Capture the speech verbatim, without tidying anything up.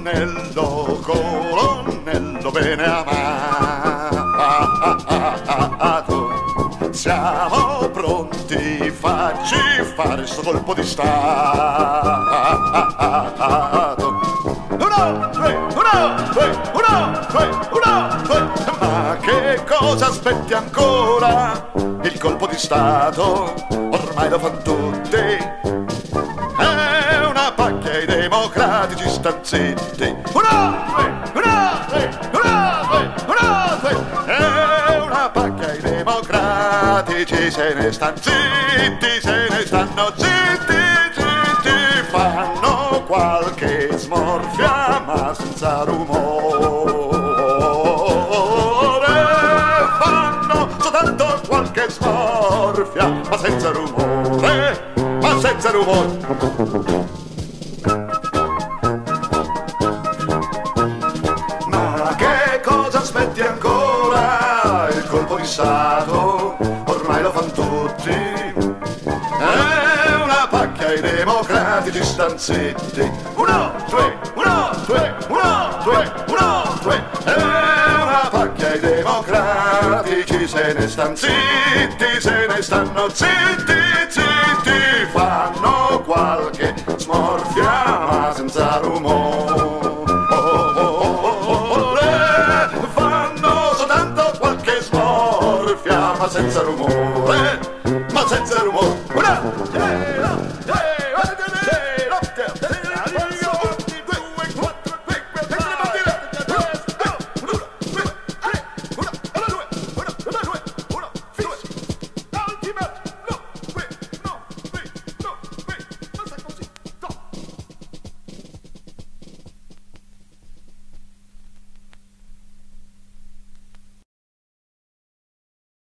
colonnello, colonnello bene amato, siamo pronti, facci fare sto colpo di stato. Uno, due, uno, due, uno, due, uno, due. Ma che cosa aspetti ancora? Il colpo di stato ormai lo fanno tutti. È una pacchia, i democratici stan zitti. Uno, due, uno, due, uno, due, uno, due. È una pacchia, i democratici se ne stan zitti, se ne stanno zitti, zitti. Fanno qualche smorfia ma senza rumore. Fanno soltanto qualche smorfia ma senza rumore, ma senza rumore. Ma che cosa aspetti ancora? Il colpo di stato ormai lo fanno tutti. È una pacchia, i democratici stan zitti. Uno, due, uno, due, uno, due, uno, due. È una pacchia, i democratici se ne stan zitti, se ne stanno zitti, zitti. Fanno qualche